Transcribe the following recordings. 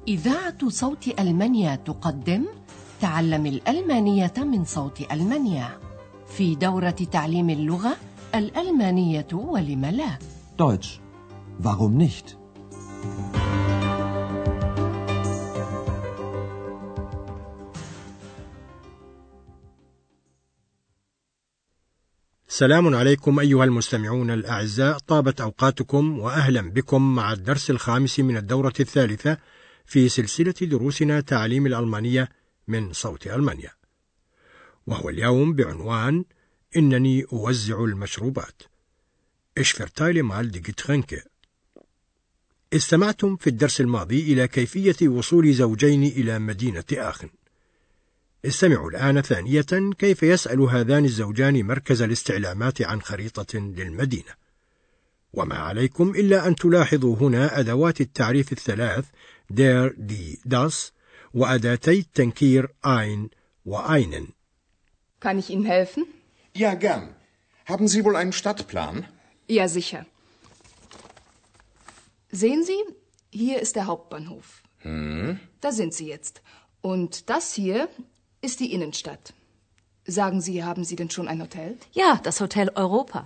إذاعة صوت ألمانيا تقدم تعلم الألمانية من صوت ألمانيا في دورة تعليم اللغة الألمانية ولم لا. Deutsch. Warum nicht? سلام عليكم أيها المستمعون الأعزاء، طابت أوقاتكم وأهلا بكم مع الدرس الخامس من الدورة الثالثة في سلسلة دروسنا تعليم الألمانية من صوت ألمانيا، وهو اليوم بعنوان إنني أوزع المشروبات. Ich verteile mal die Getränke. استمعتم في الدرس الماضي إلى كيفية وصول زوجين إلى مدينة آخن. استمعوا الآن ثانية كيف يسأل هذان الزوجان مركز الاستعلامات عن خريطة للمدينة. وما عليكم إلا أن تلاحظوا هنا أدوات التعريف الثلاث der, die, das وأداتي التنكير ein وeinen. Kann ich Ihnen helfen? Ja, gern. Haben Sie wohl einen Stadtplan? Ja, sicher. Sehen Sie, hier ist der Hauptbahnhof. Da sind Sie jetzt. Und das hier ist die Innenstadt. Sagen Sie, haben Sie denn schon ein Hotel? Ja, das Hotel Europa.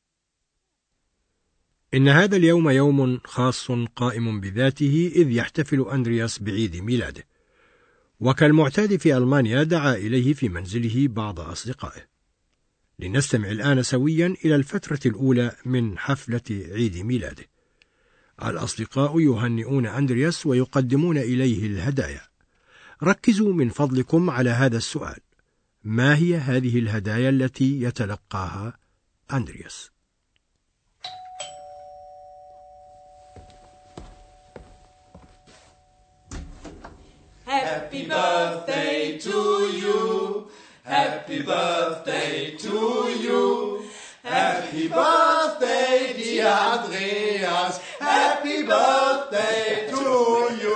إن هذا اليوم يوم خاص قائم بذاته، إذ يحتفل أندرياس بعيد ميلاده، وكالمعتاد في ألمانيا دعا إليه في منزله بعض أصدقائه. لنستمع الآن سويا إلى الفترة الأولى من حفلة عيد ميلاده. الأصدقاء يهنئون أندرياس ويقدمون إليه الهدايا. ركزوا من فضلكم على هذا السؤال: ما هي هذه الهدايا التي يتلقاها أندرياس؟ Happy birthday to you. Happy birthday to you. Happy birthday, dear Andreas. Happy birthday to you.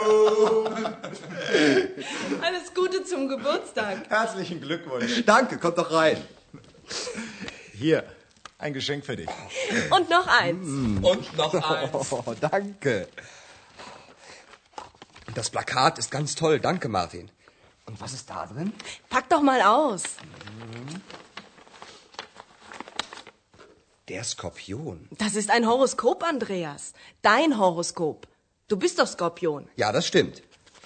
Alles Gute zum Geburtstag. Herzlichen Glückwunsch. Danke, kommt doch rein. Hier, ein Geschenk für dich. Und noch eins. Und noch eins. Oh, danke. Das Plakat ist ganz toll. Danke, Martin. Und was ist da drin? Pack doch mal aus. Der Skorpion. Das ist ein Horoskop, Andreas. Dein Horoskop. Du bist doch Skorpion. Ja, das stimmt.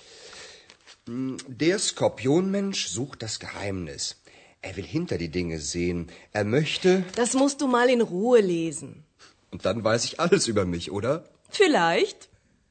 Der Skorpionmensch sucht das Geheimnis. Er will hinter die Dinge sehen. Er möchte... Das musst du mal in Ruhe lesen. Und dann weiß ich alles über mich, oder? Vielleicht.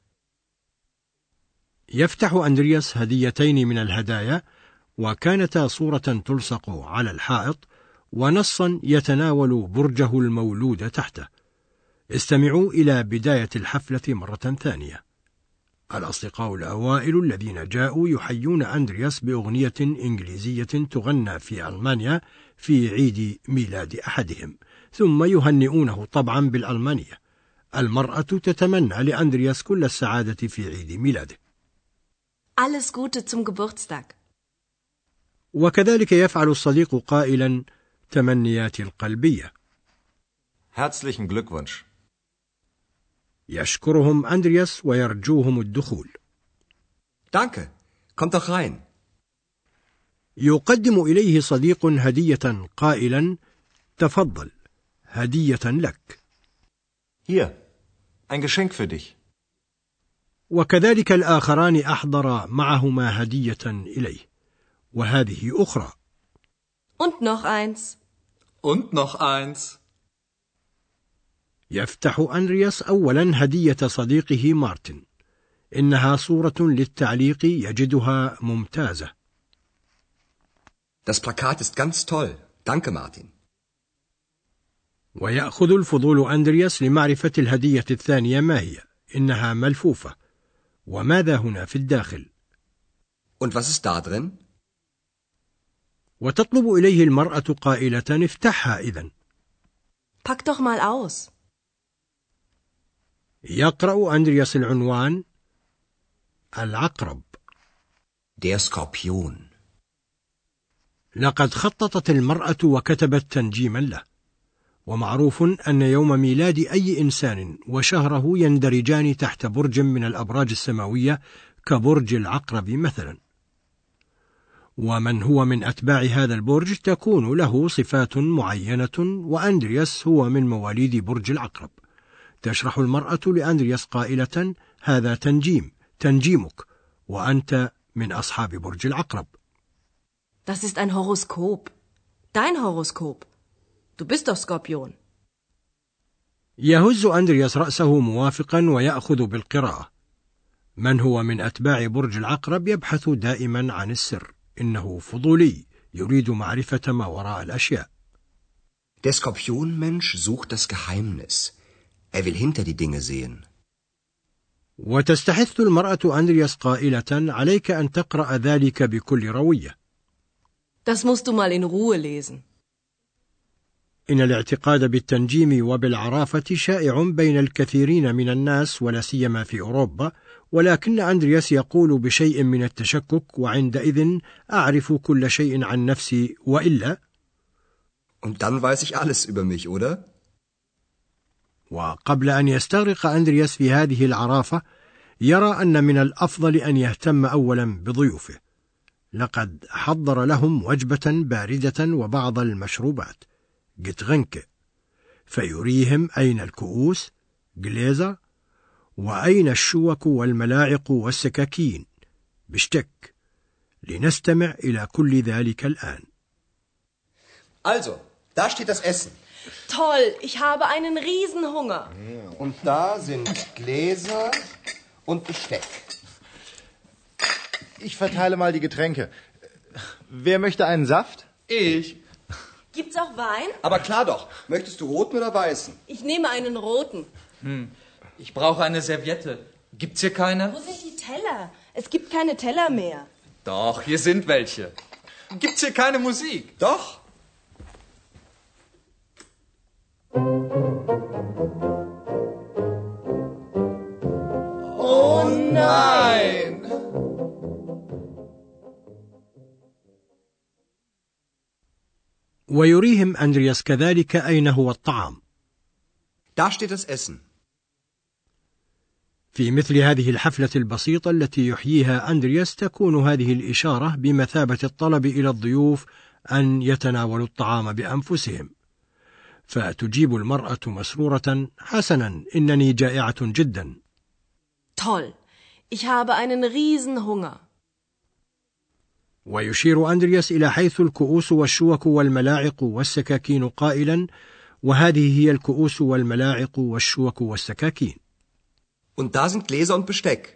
يفتح أندرياس هديتين من الهدايا، وكانتا صورة تلصق على الحائط ونصا يتناول برجه المولود تحته. استمعوا إلى بداية الحفلة مرة ثانية. الأصدقاء الأوائل الذين جاءوا يحيون أندرياس بأغنية إنجليزية تغنى في ألمانيا في عيد ميلاد أحدهم، ثم يهنئونه طبعا بالألمانية. المرأة تتمنى لأندرياس كل السعادة في عيد ميلاده. Alles Gute zum Geburtstag. وكذلك يفعل الصديق قائلا تمنيات القلبية. Herzlichen Glückwunsch. يشكرهم أندرياس ويرجوهم الدخول. Danke. Kommt doch rein. يقدم إليه صديق هدية قائلا تفضل، هدية لك. Hier, ein Geschenk für dich. وكذلك الآخران أحضر معهما هدية إليه، وهذه أخرى. Und noch eins. Und noch eins. يفتح أندرياس أولا هدية صديقه مارتن. إنها صورة للتعليق يجدها ممتازة. Das Plakat ist ganz toll. Danke, Martin. ويأخذ الفضول أندرياس لمعرفة الهدية الثانية ما هي. إنها ملفوفة. وماذا هنا في الداخل؟ Und was ist da drin? وتطلب إليه المرأة قائلة افتحها إذن. Pack doch mal aus. يقرأ أندرياس العنوان: العقرب. Der Skorpion. لقد خططت المرأة وكتبت تنجيما له. ومعروف أن يوم ميلاد أي إنسان وشهره يندرجان تحت برج من الأبراج السماوية كبرج العقرب مثلا. ومن هو من أتباع هذا البرج تكون له صفات معينة، وأندرياس هو من مواليد برج العقرب. تشرح المرأة لأندرياس قائلة: هذا تنجيمك، وأنت من أصحاب برج العقرب. Das ist ein Horoskop. Dein Horoskop. Du bist doch Skorpion. يهز أندرياس رأسه موافقا ويأخذ بالقراءة. من هو من أتباع برج العقرب يبحث دائما عن السر. إنه فضولي، يريد معرفة ما وراء الأشياء. Der Skorpionmensch sucht das Geheimnis. Er will hinter die Dinge sehen. وتستحث المرأة أندرياس قائلة: عليك أن تقرأ ذلك بكل روية. Das musst du mal in Ruhe lesen. إن الاعتقاد بالتنجيم وبالعرافة شائع بين الكثيرين من الناس، ولا سيما في أوروبا، ولكن أندرياس يقول بشيء من التشكك: وعندئذ أعرف كل شيء عن نفسي، وإلا. Und dann weiß ich alles über mich, oder? وقبل أن يستغرق أندرياس في هذه العرافة، يرى أن من الأفضل أن يهتم أولا بضيوفه. لقد حضر لهم وجبة باردة وبعض المشروبات جتغنك، فيريهم أين الكؤوس جليزر، وأين الشوك والملاعق والسكاكين بشتك. لنستمع إلى كل ذلك الآن. Also, da steht das Essen. Toll, ich habe einen Riesenhunger. Und da sind Gläser und Besteck. Ich verteile mal die Getränke. Wer möchte einen Saft? Ich. Gibt's auch Wein? Aber klar doch. Möchtest du roten oder weißen? Ich nehme einen roten. Ich brauche eine Serviette. Gibt's hier keine? Wo sind die Teller? Es gibt keine Teller mehr. Doch, hier sind welche. Gibt's hier keine Musik? Doch. Oh nein! ويريهم أندرياس كذلك أين هو الطعام. Da steht das Essen. في مثل هذه الحفلة البسيطة التي يحييها أندرياس تكون هذه الإشارة بمثابة الطلب إلى الضيوف أن يتناولوا الطعام بأنفسهم. فتجيب المرأة مسرورة: حسنا، إنني جائعة جدا. Toll, ich habe einen Riesenhunger. ويشير أندرياس إلى حيث الكؤوس والشوك والملاعق والسكاكين قائلا: وهذه هي الكؤوس والملاعق والشوك والسكاكين. Und da sind Gläser und Besteck.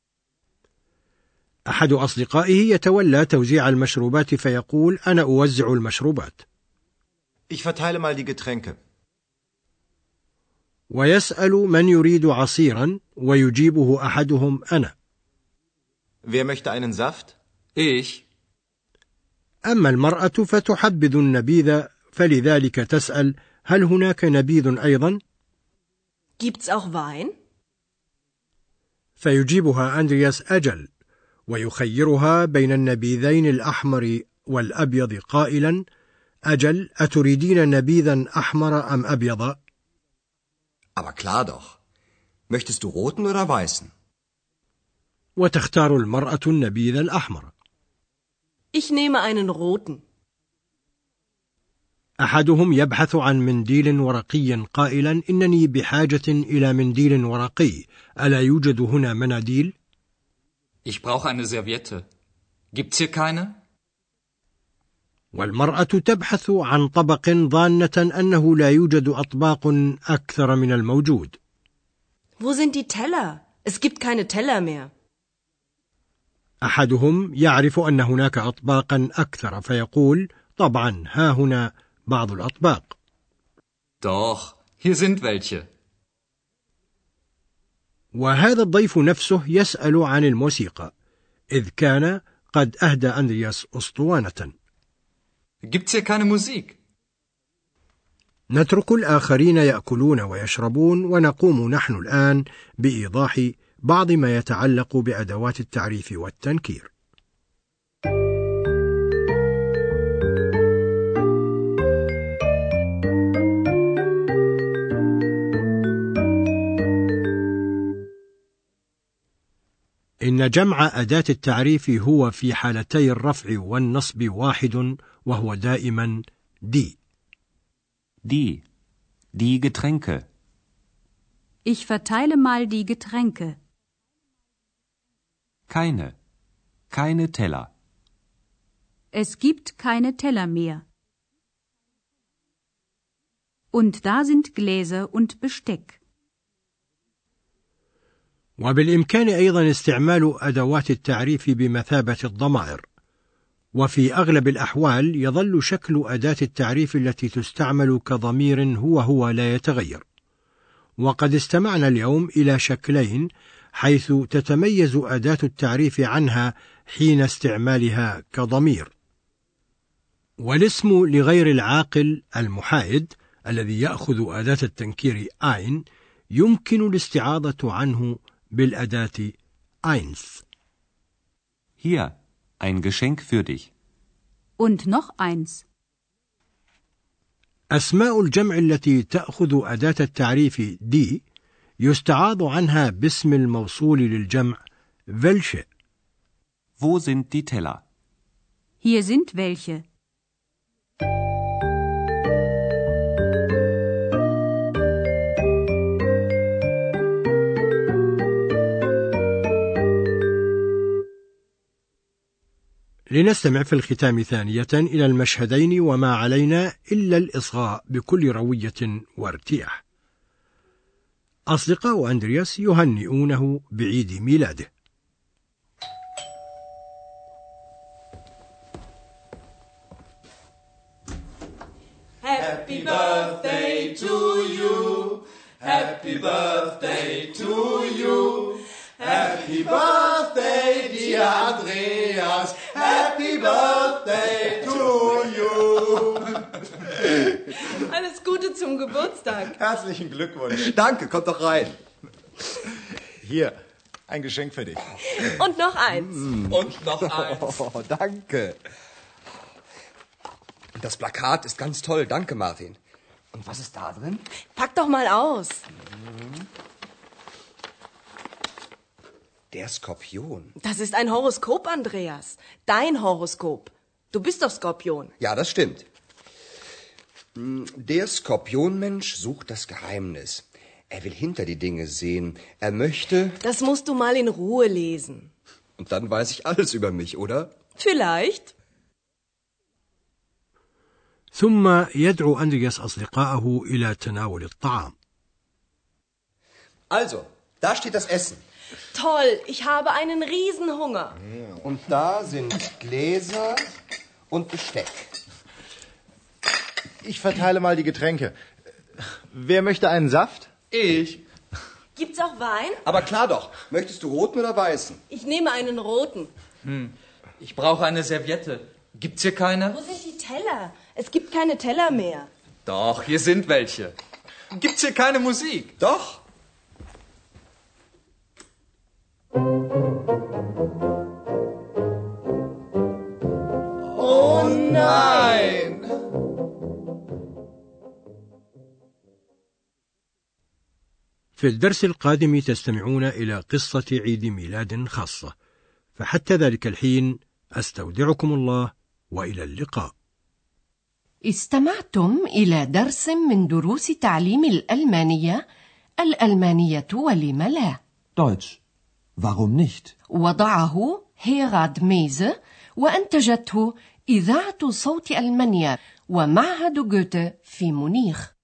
أحد أصدقائه يتولى توزيع المشروبات فيقول: أنا أوزع المشروبات. Ich verteile mal die Getränke. ويسأل من يريد عصيرا، ويجيبه أحدهم: أنا. Wer möchte einen Saft? Ich. أما المرأة فتحبذ النبيذ، فلذلك تسأل: هل هناك نبيذ أيضا؟ Gibt's auch Wein? فيجيبها أندرياس: أجل، ويخيرها بين النبيذين الأحمر والأبيض قائلا: أجل، أتريدين نبيذا أحمر أم أبيض؟ Aber klar doch. Möchtest du roten oder weißen? وتختار المرأة النبيذ الأحمر. Ich nehme einen roten. أحدهم يبحث عن منديل ورقي قائلا: إنني بحاجة إلى منديل ورقي، ألا يوجد هنا مناديل؟ Ich brauche eine Serviette. Gibt's hier keine? والمرأة تبحث عن طبق ظانة أنه لا يوجد أطباق أكثر من الموجود. Wo sind die Teller? Es gibt keine Teller mehr. أحدهم يعرف أن هناك أطباقا أكثر فيقول: طبعا ها هنا بعض الأطباق. Doch, hier sind welche. وهذا الضيف نفسه يسأل عن الموسيقى، إذ كان قد أهدى أندرياس أسطوانة. Gibt's hier keine Musik? نترك الآخرين يأكلون ويشربون، ونقوم نحن الآن بإيضاح بعض ما يتعلق بأدوات التعريف والتنكير. إن جمع أداة التعريف هو في حالتي الرفع والنصب واحد، وهو دائما die. Die Getränke. Ich verteile mal die Getränke. Keine Teller. Es gibt keine Teller mehr. Und da sind Gläser und Besteck. وبالإمكان أيضا استعمال أدوات التعريف بمثابة الضمائر، وفي أغلب الأحوال يظل شكل أداة التعريف التي تستعمل كضمير هو لا يتغير. وقد استمعنا اليوم إلى شكلين حيث تتميز أداة التعريف عنها حين استعمالها كضمير. والاسم لغير العاقل المحايد الذي يأخذ أداة التنكير ein يمكن الاستعاضة عنه بالأداة eins. Hier, ein Geschenk für dich. Und noch eins. أسماء الجمع التي تأخذ أداة التعريف die يستعاض عنها باسم الموصول للجمع welche. Wo sind die Teller? Hier sind welche. لنستمع في الختام ثانية إلى المشهدين وما علينا إلا الإصغاء بكل روية وارتياح. أصدقاء أندرياس يهنئونه بعيد ميلاده. Happy birthday to you. Happy birthday to you. Happy birthday, dear Andreas. Happy birthday to you. Alles Gute zum Geburtstag. Herzlichen Glückwunsch. Danke, kommt doch rein. Hier, ein Geschenk für dich. Und noch eins. Und noch eins. Oh, danke. Das Plakat ist ganz toll. Danke, Martin. Und was ist da drin? Pack doch mal aus. Der Skorpion. Das ist ein Horoskop, Andreas. Dein Horoskop. Du bist doch Skorpion. Ja, das stimmt. Der Skorpionmensch sucht das Geheimnis. Er will hinter die Dinge sehen. Er möchte... Das musst du mal in Ruhe lesen. Und dann weiß ich alles über mich, oder? Vielleicht. ثم يدعو أندرياس أصدقائه إلى تناول الطعام. Also, da steht das Essen. Toll, ich habe einen Riesenhunger. Und da sind Gläser und Besteck. Ich verteile mal die Getränke. Wer möchte einen Saft? Ich. Gibt's auch Wein? Aber klar doch. Möchtest du roten oder weißen? Ich nehme einen roten. Ich brauche eine Serviette. Gibt's hier keine? Wo sind die Teller? Es gibt keine Teller mehr. Doch, hier sind welche. Gibt's hier keine Musik? Doch. Oh nein! في الدرس القادم تستمعون إلى قصة عيد ميلاد خاصة، فحتى ذلك الحين أستودعكم الله وإلى اللقاء. استمعتم إلى درس من دروس تعليم الألمانية ولم لا. Deutsch. Warum nicht? وضعه هيراد ميزه وأنتجته إذاعة صوت ألمانيا ومعهد جوته في مونيخ.